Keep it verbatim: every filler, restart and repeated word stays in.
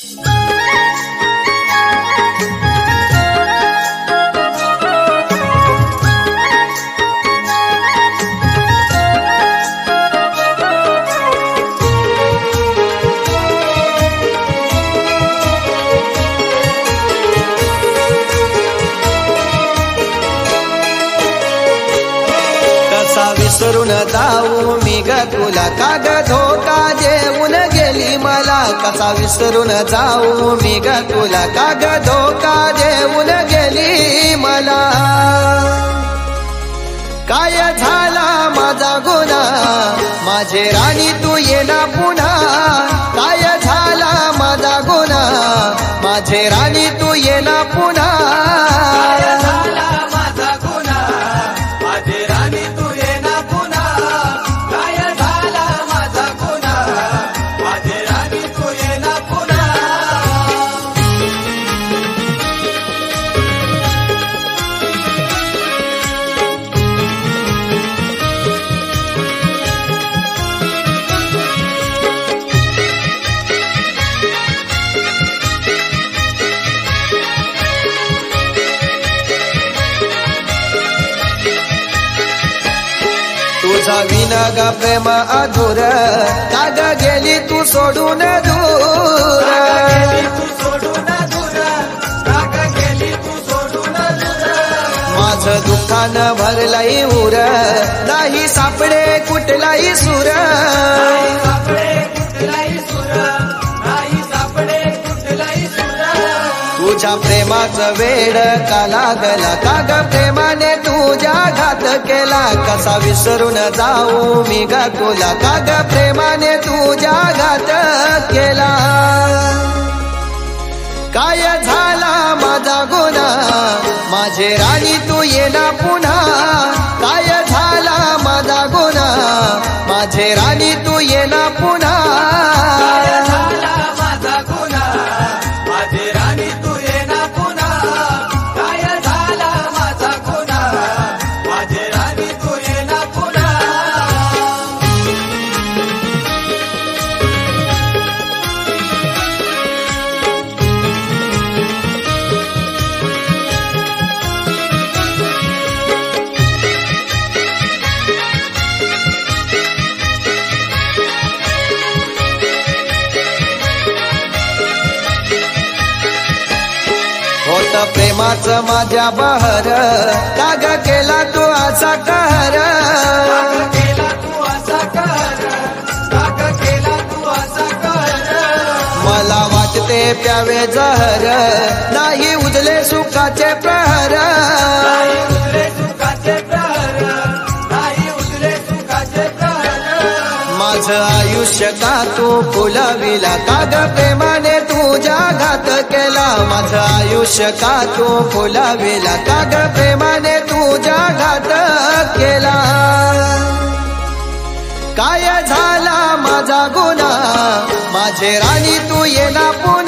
विसरून जाऊ मी ग तुला का ग धोका देऊन गेली मला कसा विसरून जाऊ मी ग तुला का ग धोका देऊन गेली मला काय झाला माझा गुन्हा माझे राणी तू येना पुन्हा काय झाला माझा गुन्हा माझे राणी तू येना पुन्हा तुझा विना ग प्रेम अधूर काग गेली तू सोडून दूर माझं दुःखानं भरलाई उर नाही सापडे कुठलाही सूर तुझ्या प्रेमाचं वेड का लागला का ग प्रेमाने तुझ्या घात केला कसा विसरून जाऊ मी ग तुला का ग प्रेमाने तुझ्या घात केला काय झाला माझा गुन्हा माझे राणी तू येना पुन्हा काय झाला माझा गुन्हा माझे राणी तू येना पुन्हा होत प्रेमाचं माझ्या बहर काग केला तू असा कहर मला वाटते प्यावे जहर नाही उजले सुखाचे प्रहर माझं आयुष्य का तू फुलविला का ग प्रेमाने तुझ्या घात केला माझं आयुष्य का तू फुलविला का ग प्रेमाने तुझ्या घात केला काय झाला माझा गुन्हा माझे राणी तू येना पुन्हा